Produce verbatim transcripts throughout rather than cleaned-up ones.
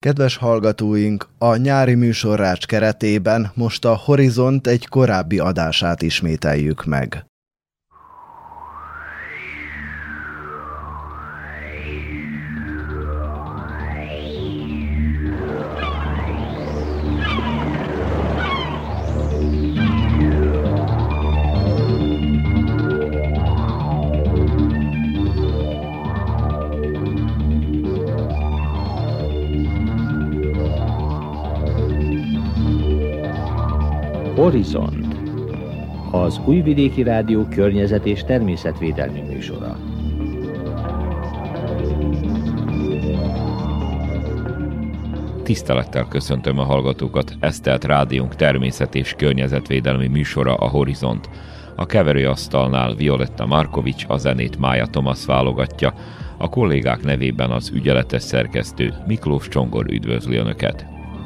Kedves hallgatóink, a nyári műsorrács keretében most a Horizont egy korábbi adását ismételjük meg. Horizont, az Újvidéki Rádió környezet- és természetvédelmi műsora. Tisztelettel köszöntöm a hallgatókat, ez tehát rádiónk természet- és környezetvédelmi műsora, a Horizont. A keverőasztalnál Violetta Markovics, a zenét Mája Tomasz válogatja, a kollégák nevében az ügyeletes szerkesztő Miklós Csongor üdvözli Önöket.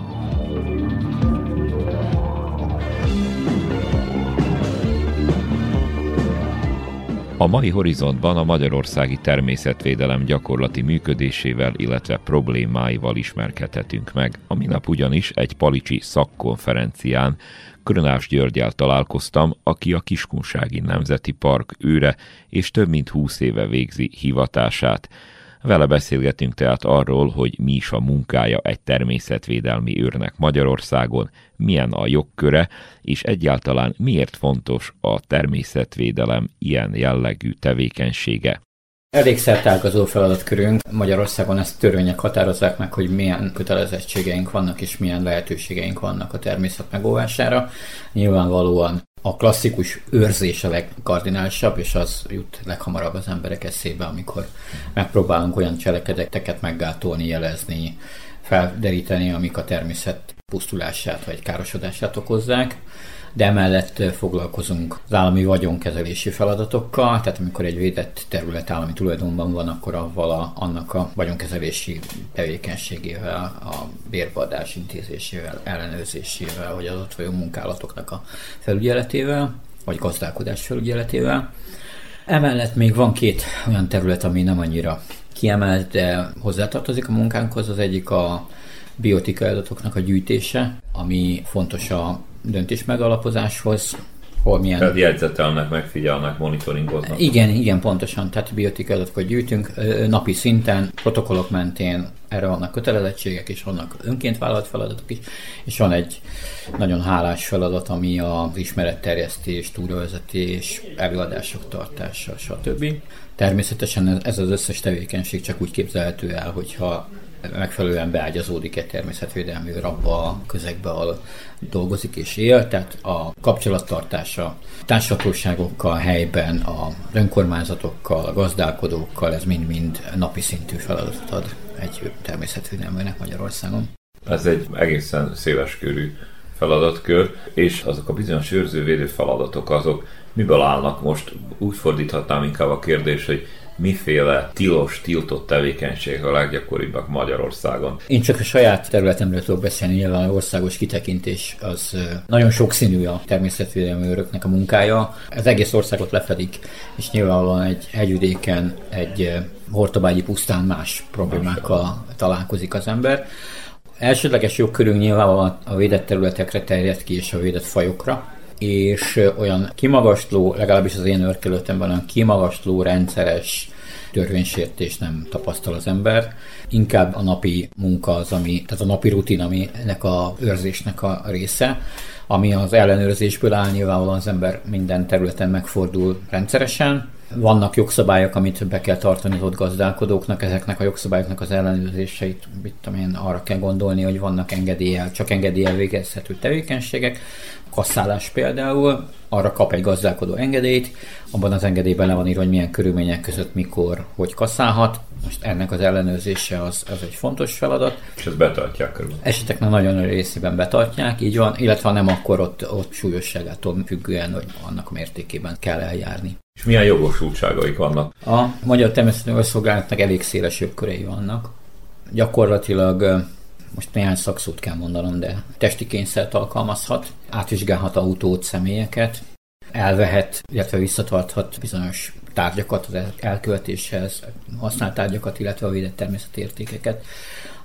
A mai Horizontban a magyarországi természetvédelem gyakorlati működésével, illetve problémáival ismerkedhetünk meg. A minap ugyanis egy palicsi szakkonferencián Krönás Györggyel találkoztam, aki a Kiskunsági Nemzeti Park őre, és több mint húsz éve végzi hivatását. Vele beszélgetünk tehát arról, hogy mi is a munkája egy természetvédelmi őrnek Magyarországon, milyen a jogköre, és egyáltalán miért fontos a természetvédelem ilyen jellegű tevékenysége. Elég szertágazó feladatkörünk. Magyarországon ezt törvények határozzák meg, hogy milyen kötelezettségeink vannak, és milyen lehetőségeink vannak a természet megóvására. Nyilvánvalóan a klasszikus őrzés a legkardinálisabb, és az jut leghamarabb az emberek eszébe, amikor megpróbálunk olyan cselekedeteket meggátolni, jelezni, felderíteni, amik a természet pusztulását vagy károsodását okozzák. De emellett foglalkozunk az állami vagyonkezelési feladatokkal, tehát amikor egy védett terület állami tulajdonban van, akkor avval a, annak a vagyonkezelési tevékenységével, a bérbeadás intézésével, ellenőrzésével, vagy az ott folyó munkálatoknak a felügyeletével, vagy gazdálkodás felügyeletével. Emellett még van két olyan terület, ami nem annyira kiemelt, de hozzátartozik a munkánkhoz. Az egyik a biotikai adatoknak a gyűjtése, ami fontos a döntés megalapozáshoz, hol milyen... Tehát jegyzetelnek, megfigyelnek, monitoringoznak. Igen, igen, pontosan. Tehát biotikai adatokat gyűjtünk napi szinten, protokollok mentén, erre vannak kötelezettségek, és vannak önként vállalt feladatok is, és van egy nagyon hálás feladat, ami az ismeretterjesztés, túravezetés, előadások tartása, stb. Természetesen ez az összes tevékenység csak úgy képzelhető el, hogyha megfelelően beágyazódik egy természetvédelmi őr abba a közegbe, ahol dolgozik és él, tehát a kapcsolattartása társadalmiságokkal helyben, a önkormányzatokkal, a gazdálkodókkal, ez mind-mind napi szintű feladatot ad egy természetvédelműnek Magyarországon. Ez egy egészen széleskörű feladatkör, és azok a bizonyos őrzővédő feladatok, azok miből állnak most? Úgy fordíthatnám inkább a kérdést, hogy miféle tilos, tiltott tevékenység a leggyakoribbak Magyarországon? Én csak a saját területemről tudok beszélni, nyilván az országos kitekintés az nagyon sokszínű a természetvédelmi őröknek a munkája. Az egész országot lefedik, és nyilvánvalóan egy hegyvidéken, egy Hortobágyi pusztán más problémákkal találkozik az ember. Elsődleges jogkörünk nyilvánvalóan a védett területekre terjed ki, és a védett fajokra, és olyan kimagasló, legalábbis az én őrkelőtemben olyan kimagasló, rendszeres törvénysértés nem tapasztal az ember. Inkább a napi munka az, ami, tehát a napi rutin, ami ennek a őrzésnek a része, ami az ellenőrzésből áll, nyilvánvalóan az ember minden területen megfordul rendszeresen. Vannak jogszabályok, amit be kell tartani az ott gazdálkodóknak, ezeknek a jogszabályoknak az ellenőrzéseit, mit tudom én, arra kell gondolni, hogy vannak engedéllyel, csak engedéllyel végezhető tevékenységek. Kasszálás például, arra kap egy gazdálkodó engedélyt, abban az engedélyben le van írva, hogy milyen körülmények között, mikor, hogy kasszálhat. Most ennek az ellenőrzése az, az egy fontos feladat. És ezt betartják körülbelül. Eseteknek nagyon nagy részében betartják, így van, illetve ha nem, akkor ott, ott súlyosságától függően, hogy annak a mértékében kell eljárni. És milyen jogosultságaik vannak? A Magyar Természetvédelmi Szolgálatnak elég széles jogkörei vannak. Gyakorlatilag most néhány szakszót kell mondanom, de testi kényszert alkalmazhat, átvizsgálhat autót, személyeket, elvehet, illetve visszatarthat bizonyos tárgyakat az elkövetéshez, használt tárgyakat, illetve a védett természeti értékeket.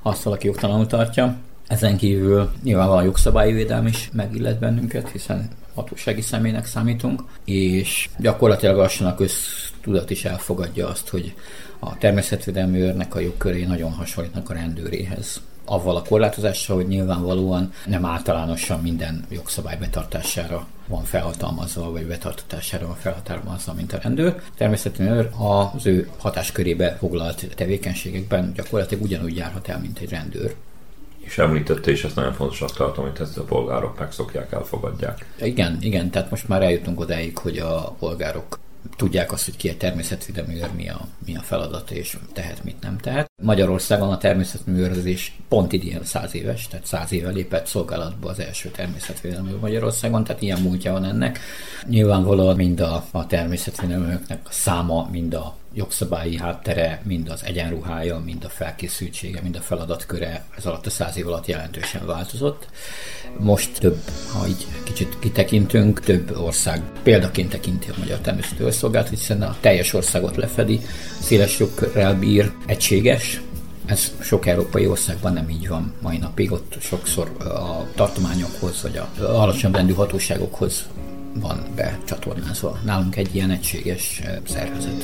azt valaki jogtalanul tartja. Ezen kívül nyilvánvalóan jogszabályi védelem is megillet bennünket, hiszen hatósági személynek számítunk, és gyakorlatilag lassan a köztudat is elfogadja azt, hogy a természetvédelmi őrnek a jogkörei nagyon hasonlítnak a rendőréhez. Avval a korlátozással, hogy nyilvánvalóan nem általánosan minden jogszabály betartására van felhatalmazva, vagy betartatására van felhatalmazva, mint a rendőr. Természetesen őr az ő hatáskörébe foglalt tevékenységekben gyakorlatilag ugyanúgy járhat el, mint egy rendőr. És említette, és ezt nagyon fontosnak tartom, hogy ezt a polgárok megszokják, elfogadják. Igen, igen, tehát most már eljutunk odáig, hogy a polgárok tudják azt, hogy ki egy természetvédelmi őr, mi a, mi a feladata, és tehet, mit nem tehet. Magyarországon a természetvédelmi őrzés pont idén száz éves, tehát száz éve lépett szolgálatba az első természetvédelmi őr Magyarországon, tehát ilyen múltja van ennek. Nyilvánvalóan mind a, a természetvédelmi őröknek a száma, mind a jogszabályi háttere, mind az egyenruhája, mind a felkészültsége, mind a feladatköre ez alatt a száz év alatt jelentősen változott. Most több, ha így kicsit kitekintünk, több ország példaként tekinti a magyar természetvédelmi szolgálatot, hiszen a teljes országot lefedi, széles jogkörrel bír, egységes. Ez sok európai országban nem így van mai napig, ott sokszor a tartományokhoz, vagy a alacsonyabb rendű hatóságokhoz van becsatornázva. Nálunk egy ilyen egységes szervezet.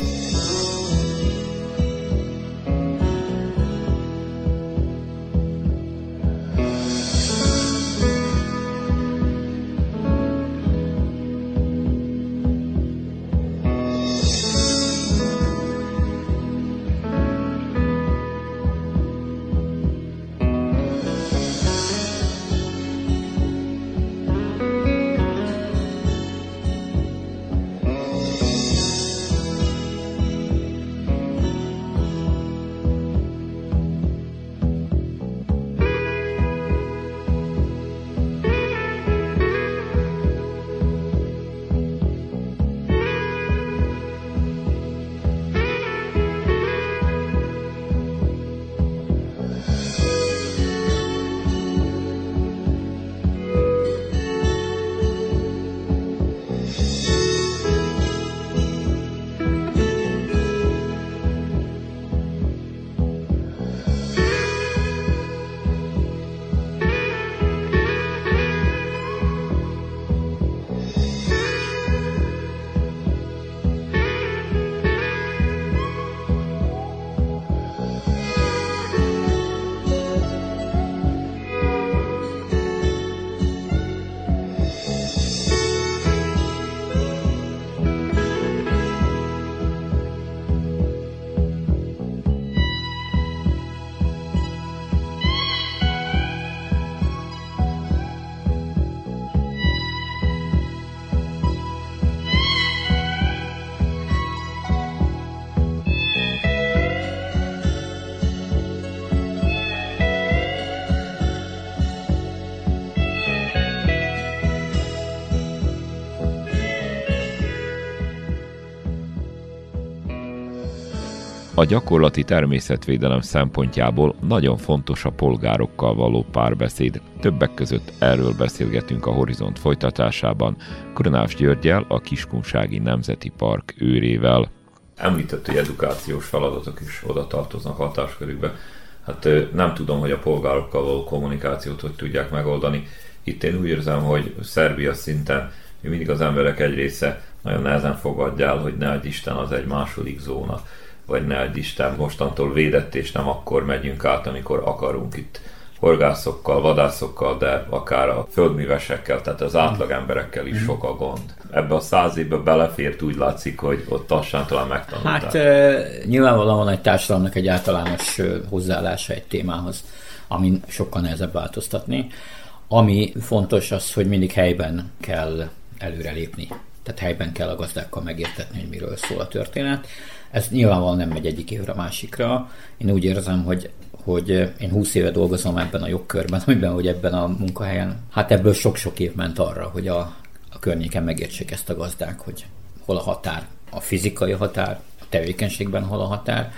A gyakorlati természetvédelem szempontjából nagyon fontos a polgárokkal való párbeszéd. Többek között erről beszélgetünk a Horizont folytatásában Krnász Györggyel, a Kiskunsági Nemzeti Park őrével. Említett, hogy edukációs feladatok is oda tartoznak hatáskörükbe. Hát nem tudom, hogy a polgárokkal való kommunikációt hogy tudják megoldani. Itt én úgy érzem, hogy Szerbia szinten mindig az emberek egy része nagyon nehezen fogadja el, hogy ne adj Isten, az egy második zóna, vagy ne adj Isten, mostantól védett, és nem akkor megyünk át, amikor akarunk itt horgászokkal, vadászokkal, de akár a földművesekkel, tehát az átlag emberekkel is sok a gond. Ebbe a száz évbe belefért, úgy látszik, hogy ott lassan talán megtanulták. Hát e, nyilvánvalóan van egy társadalomnak egy általános hozzáállása egy témához, amin sokkal nehezebb változtatni. Ami fontos az, hogy mindig helyben kell előrelépni. Tehát helyben kell a gazdákkal megértetni, hogy miről szól a történet. Ez nyilvánvalóan nem megy egyik évre a másikra. Én úgy érzem, hogy, hogy én húsz éve dolgozom ebben a jogkörben, amiben, hogy ebben a munkahelyen. Hát ebből sok-sok év ment arra, hogy a, a környéken megértsék ezt a gazdák, hogy hol a határ, a fizikai határ, a tevékenységben hol a határ.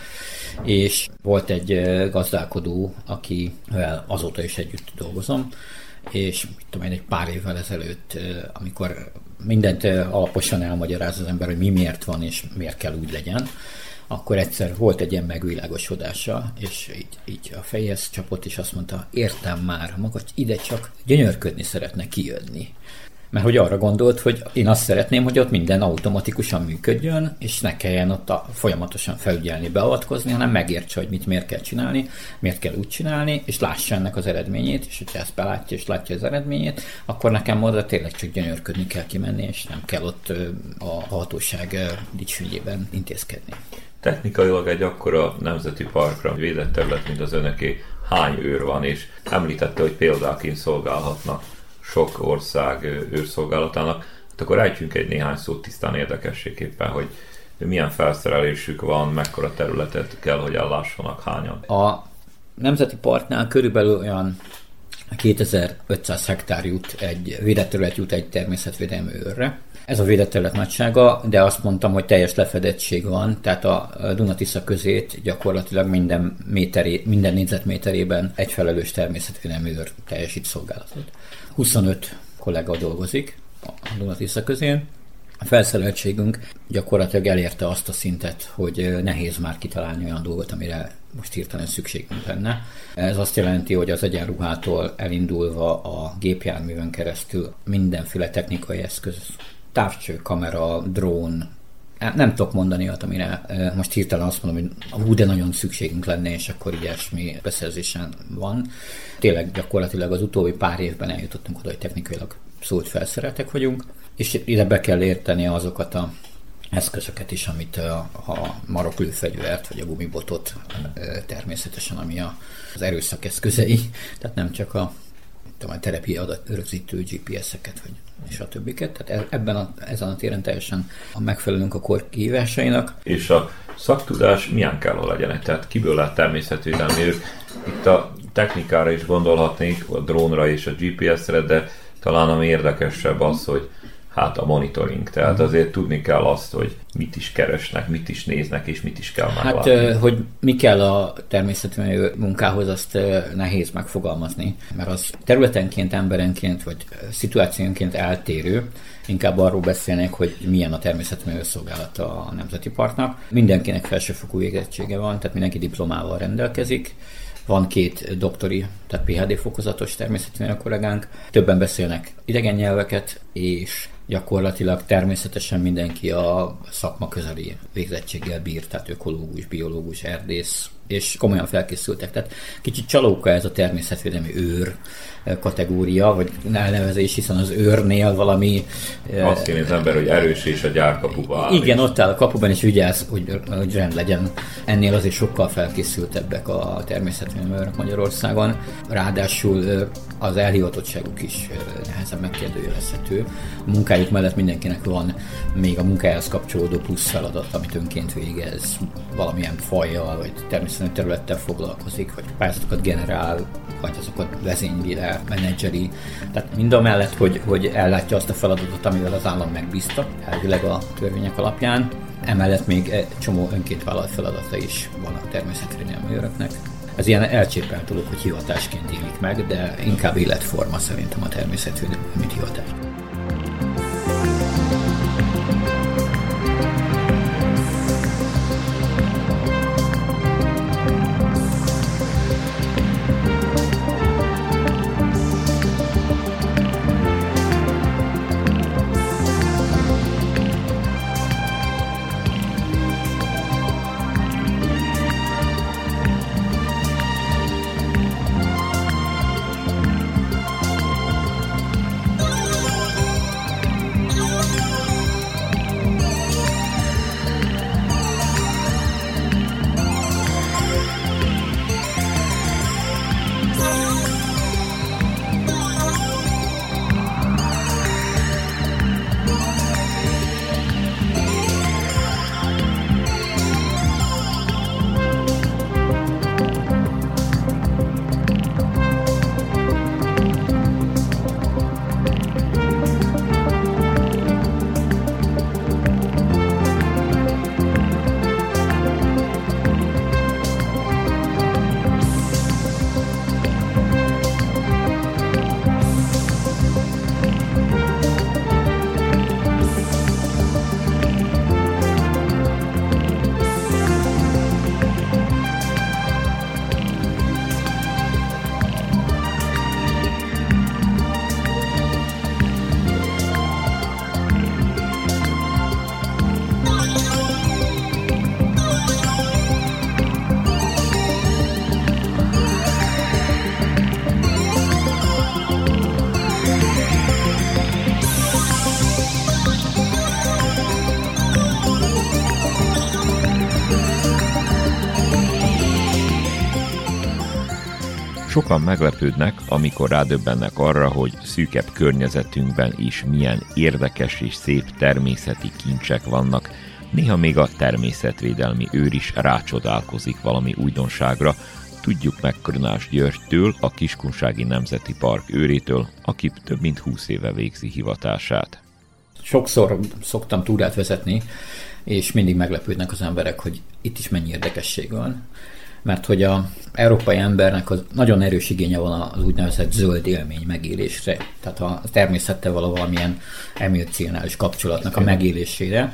És volt egy gazdálkodó, akivel azóta is együtt dolgozom, és mit tudom én, egy pár évvel ezelőtt, amikor mindent alaposan elmagyaráz az ember, hogy mi miért van, és miért kell úgy legyen, akkor egyszer volt egy ilyen megvilágosodása, és így, így a fejhez csapott, és azt mondta, értem már, maga ide csak gyönyörködni szeretne kijönni. Mert hogy arra gondolt, hogy én azt szeretném, hogy ott minden automatikusan működjön, és ne kelljen ott a, folyamatosan felügyelni, beavatkozni, hanem megértse, hogy mit miért kell csinálni, miért kell úgy csinálni, és lássa ennek az eredményét, és hogyha ezt belátja, és látja az eredményét, akkor nekem oda tényleg csak gyönyörködni kell kimenni, és nem kell ott a hatóság dicsőjében intézkedni. Technikailag egy akkora nemzeti parkra, védett terület, mint az önöké, hány őr van, és említette, hogy példáként szolgálhatnak sok ország őrszolgálatának, hát akkor ejtsünk egy néhány szót tisztán érdekességképpen, hogy milyen felszerelésük van, mekkora területet kell, hogy ellássanak, hányan. A Nemzeti Parknál körülbelül olyan kétezer-ötszáz hektár jut egy védett terület jut egy természetvédelmi őrre. Ez a védett terület nagysága, de azt mondtam, hogy teljes lefedettség van, tehát a Duna-Tisza közét gyakorlatilag minden, méteré, minden négyzetméterében egy felelős természetvédelmi őr teljesít szolgálatot. huszonöt kollega dolgozik a Duna-Tisza közén. A felszereltségünk gyakorlatilag elérte azt a szintet, hogy nehéz már kitalálni olyan dolgot, amire most hirtelen szükségünk lenne. Ez azt jelenti, hogy az egyenruhától elindulva a gépjárművön keresztül mindenféle technikai eszköz, távcső, kamera, drón, nem tudok mondani olyat, amire most hirtelen azt mondom, hogy hú, de nagyon szükségünk lenne, és akkor ilyesmi beszerzésen van. Tényleg gyakorlatilag az utóbbi pár évben eljutottunk oda, hogy technikailag szólt felszereltek vagyunk, és ide be kell érteni azokat a eszközöket is, amit a, a maroklőfegyvert, vagy a gumibotot természetesen, ami a, az erőszak eszközei, tehát nem csak a, a terepi adatrögzítő gé pé es-eket, vagy és a többiket. Tehát ebben a, ezen a téren teljesen megfelelünk a kor kihívásainak. És a szaktudás milyen kell, hogy legyen? Tehát kiből lehet természetvédelmi őr? Itt a technikára is gondolhatnék, a drónra és a gé pé es-re, de talán ami érdekesebb az, hogy hát a monitoring. Tehát azért tudni kell azt, hogy mit is keresnek, mit is néznek, és mit is kell meglátni. Hát, hogy mi kell a természetvédelmi munkához, azt nehéz megfogalmazni, mert az területenként, emberenként, vagy szituációnként eltérő. Inkább arról beszélnek, hogy milyen a természetvédelmi szolgálata a Nemzeti Parknak. Mindenkinek felsőfokú végzettsége van, tehát mindenki diplomával rendelkezik. Van két doktori, tehát pé há dé fokozatos természetvédelmi kollégánk. Többen beszélnek idegen nyelveket, és gyakorlatilag természetesen mindenki a szakma közeli végzettséggel bír, tehát ökológus, biológus, erdész, és komolyan felkészültek. Tehát kicsit csalóka ez a természetvédelmi őr kategória, vagy elnevezés, hiszen az őrnél valami... Azt kéne az ember, hogy erős és a gyárkapuba áll. Igen, ott áll a kapuban, és vigyázz, hogy, hogy rend legyen. Ennél azért sokkal felkészültebbek a természetvédelmi őrök Magyarországon. Ráadásul az elhivatottságuk is nehezen megkérdőjelezhető. A munkájuk mellett mindenkinek van még a munkájához kapcsolódó plusz feladat, amit önként végez, valamilyen fajjal, vagy természetesen területtel foglalkozik, vagy pályázatokat generál, vagy azokat vezényli le, menedzseri. Tehát mind a mellett, hogy, hogy ellátja azt a feladatot, amivel az állam megbízta, elvileg a törvények alapján. Emellett még egy csomó önként vállalt feladata is van a természetvédelmi őröknek. Ez ilyen elcsépelt dolog, hogy hivatásként élik meg, de inkább életforma szerintem a természetvédelmi, mint hivatás. Sokan meglepődnek, amikor rádöbbennek arra, hogy szűkebb környezetünkben is milyen érdekes és szép természeti kincsek vannak. Néha még a természetvédelmi őr is rácsodálkozik valami újdonságra. Tudjuk meg Krönás Györgytől, a Kiskunsági Nemzeti Park őrétől, aki több mint húsz éve végzi hivatását. Sokszor szoktam túrát vezetni, és mindig meglepődnek az emberek, hogy itt is mennyi érdekesség van. Mert hogy az európai embernek az nagyon erős igénye van az úgynevezett zöld élmény megélésre, tehát a természettel való valamilyen emocionális kapcsolatnak a megélésére,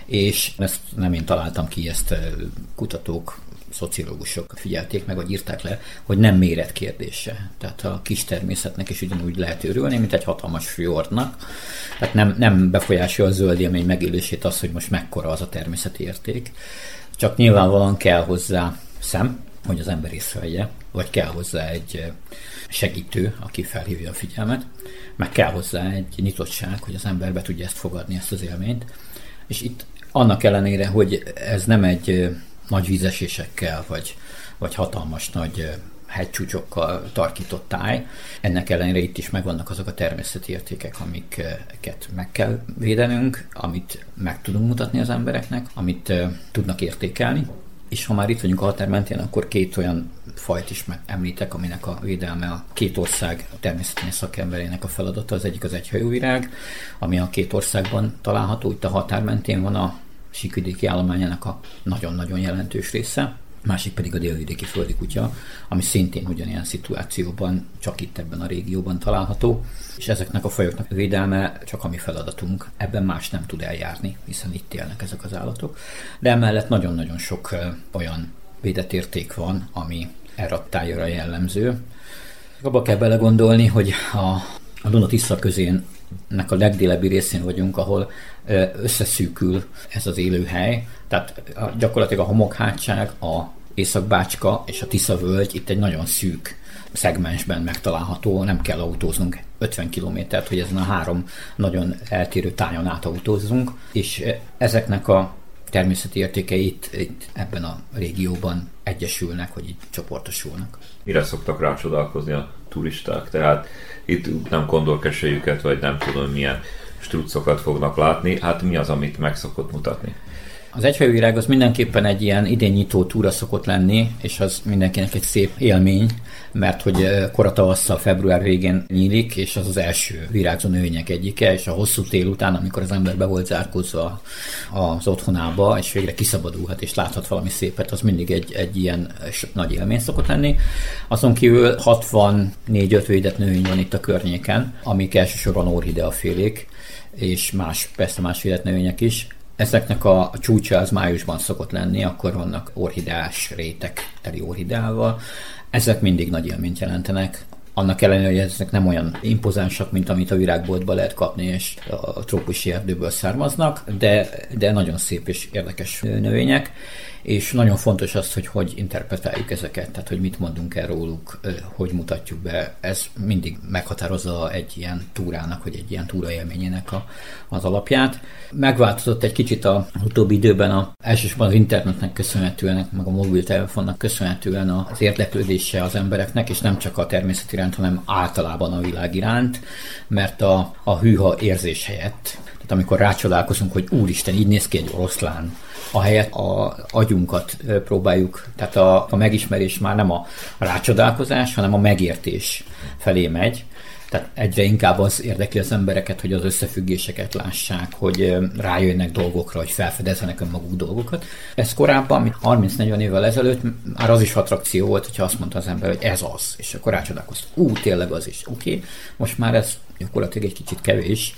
és ezt nem én találtam ki, ezt kutatók, szociológusok figyelték meg, vagy írták le, hogy nem méret kérdése. Tehát a kis természetnek is ugyanúgy lehet örülni, mint egy hatalmas fjordnak. Tehát nem, nem befolyásolja a zöld élmény megélését az, hogy most mekkora az a természeti érték. Csak nyilvánvalóan kell hozzá szem, hogy az ember észrevegye, vagy kell hozzá egy segítő, aki felhívja a figyelmet, meg kell hozzá egy nyitottság, hogy az ember be tudja ezt fogadni, ezt az élményt. És itt annak ellenére, hogy ez nem egy nagy vízesésekkel, vagy, vagy hatalmas nagy hegycsúcsokkal tarkított táj. Ennek ellenére itt is megvannak azok a természeti értékek, amiket meg kell védenünk, amit meg tudunk mutatni az embereknek, amit tudnak értékelni. És ha már itt vagyunk a határ mentén, akkor két olyan fajt is említek, aminek a védelme a két ország természetesen szakemberének a feladata. Az egyik az egyhajóvirág, ami a két országban található. Itt a határ mentén van a síkvidéki állományának a nagyon-nagyon jelentős része. Másik pedig a délvidéki földi kutya, ami szintén ugyanilyen szituációban, csak itt ebben a régióban található, és ezeknek a fajoknak a védelme csak a mi feladatunk, ebben más nem tud eljárni, hiszen itt élnek ezek az állatok. De emellett nagyon-nagyon sok olyan védett érték van, ami erre a tájra jellemző. Abba kell belegondolni, hogy a, a Duna-Tisza közénnek a legdélebbi részén vagyunk, ahol összeszűkül ez az élőhely, tehát gyakorlatilag a homokhátság, a Észak-Bácska és a Tisza-völgy itt egy nagyon szűk szegmensben megtalálható, nem kell autóznunk ötven kilométert, hogy ezen a három nagyon eltérő tájon átautózzunk, és ezeknek a természeti értékei itt, itt ebben a régióban egyesülnek, hogy így csoportosulnak. Mire szoktak rácsodálkozni a turisták? Tehát itt nem kondorkeselyüket, vagy nem tudom milyen struccokat fognak látni, hát mi az, amit meg szokott mutatni? Az egyhajóvirág az mindenképpen egy ilyen idénynyitó túra szokott lenni, és az mindenkinek egy szép élmény, mert hogy koratavasszal, február végén nyílik, és az az első virágzó növények egyike, és a hosszú tél után, amikor az ember be volt zárkózva az otthonába, és végre kiszabadulhat, és láthat valami szépet, az mindig egy, egy ilyen nagy élmény szokott lenni. Azon kívül hatvannégy-öt védett növény van itt a környéken, amik elsősorban orhideafélék, és más, persze más védett növények is. Ezeknek a csúcsa az májusban szokott lenni, akkor vannak orhideás rétek teli orhideával. Ezek mindig nagy élményt jelentenek. Annak ellenére, hogy ezek nem olyan impozánsak, mint amit a virágboltban lehet kapni, és a trópusi erdőből származnak, de, de nagyon szép és érdekes növények. És nagyon fontos az, hogy hogy interpretáljuk ezeket, tehát hogy mit mondunk el róluk, hogy mutatjuk be. Ez mindig meghatározza egy ilyen túrának, vagy egy ilyen túraélményének a, az alapját. Megváltozott egy kicsit az utóbbi időben, a, elsősorban az internetnek köszönhetően, meg a mobiltelefonnak köszönhetően az érdeklődése az embereknek, és nem csak a természet iránt, hanem általában a világ iránt, mert a, a hűha érzés helyett, tehát amikor rácsodálkozunk, hogy úristen, így néz ki egy oroszlán, ahelyett az agyunkat próbáljuk, tehát a, a megismerés már nem a rácsodálkozás, hanem a megértés felé megy. Tehát egyre inkább az érdekli az embereket, hogy az összefüggéseket lássák, hogy rájönnek dolgokra, hogy felfedezzenek önmaguk dolgokat. Ez korábban, harminc-negyven évvel ezelőtt már az is attrakció volt, hogyha azt mondta az ember, hogy ez az, és akkor rácsodálkozt. Ú, tényleg az is. Oké, okay. Most már ez gyakorlatilag egy kicsit kevés,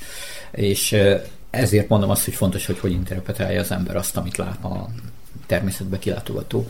és ezért mondom azt, hogy fontos, hogy hogy interpretálja az ember azt, amit lát a természetbe kilátogató.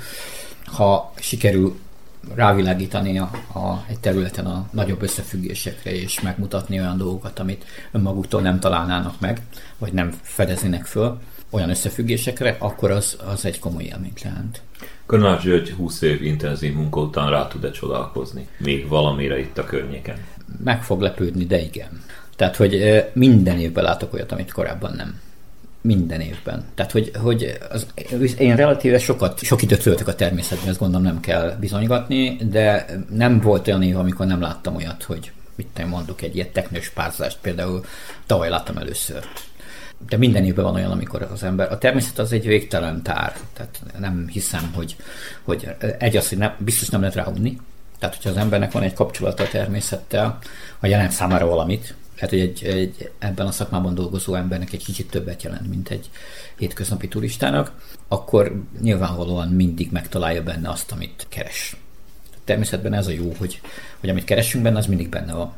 Ha sikerül rávilágítani a, a, egy területen a nagyobb összefüggésekre, és megmutatni olyan dolgokat, amit önmaguktól nem találnának meg, vagy nem fedeznének föl, olyan összefüggésekre, akkor az, az egy komoly élményt jelent. Krönás György húsz év intenzív munka után rá tud-e csodálkozni? Még valamire itt a környéken? Meg fog lepődni, de igen. Tehát, hogy minden évben látok olyat, amit korábban nem. minden évben. Tehát, hogy, hogy az, én relatíve sokat, sok időt töltök a természetben, ezt gondolom nem kell bizonygatni, de nem volt olyan év, amikor nem láttam olyat, hogy mit mondok, egy ilyen teknős párzást, például tavaly láttam először. De minden évben van olyan, amikor az ember... A természet az egy végtelen tár, tehát nem hiszem, hogy, hogy egy az, hogy nem, biztos nem lehet ráunni. Tehát, hogyha az embernek van egy kapcsolata a természettel, ha jelent számára valamit, lehet, hogy egy, egy, ebben a szakmában dolgozó embernek egy kicsit többet jelent, mint egy hétköznapi turistának, akkor nyilvánvalóan mindig megtalálja benne azt, amit keres. Természetben ez a jó, hogy, hogy amit keresünk benne, az mindig benne van.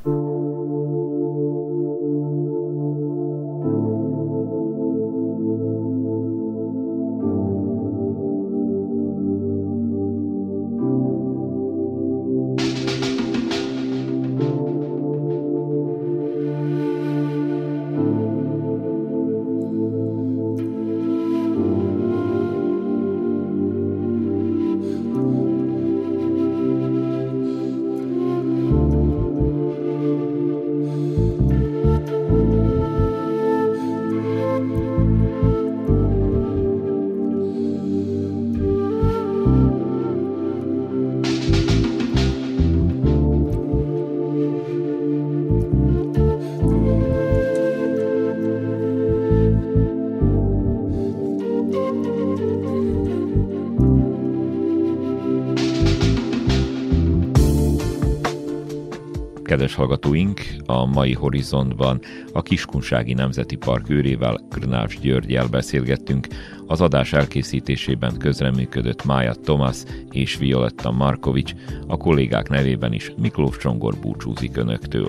Kedves hallgatóink, a mai Horizontban a Kiskunsági Nemzeti Park őrével, Krnács Györggyel beszélgettünk. Az adás elkészítésében közreműködött Mája Tomasz és Violetta Markovics, a kollégák nevében is Miklós Csongor búcsúzik önöktől.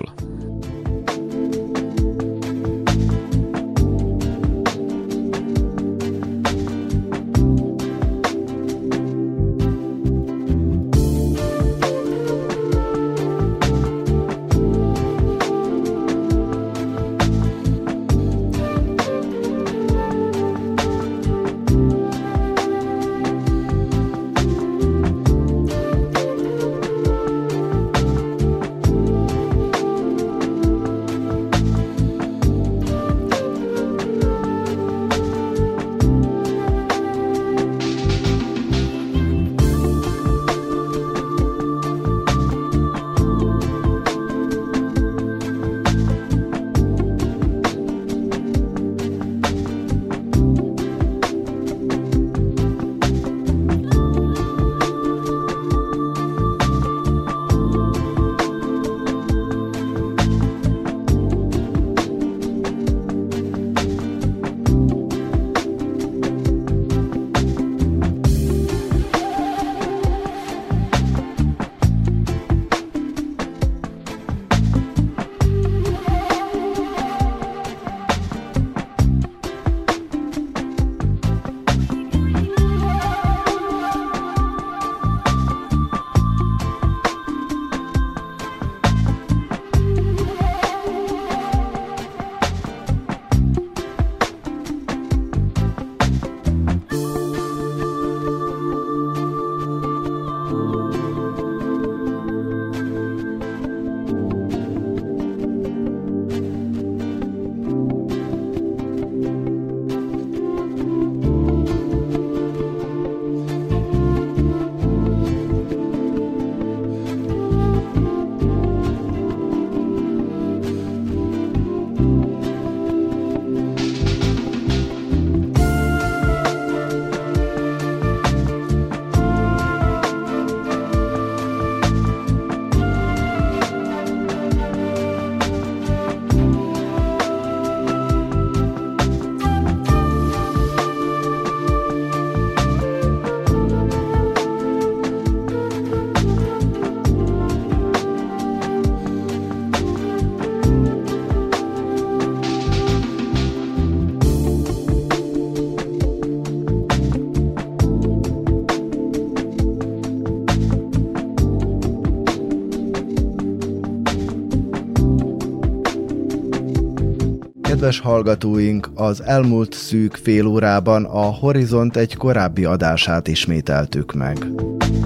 Kedves hallgatóink, az elmúlt szűk fél órában a Horizont egy korábbi adását ismételtük meg.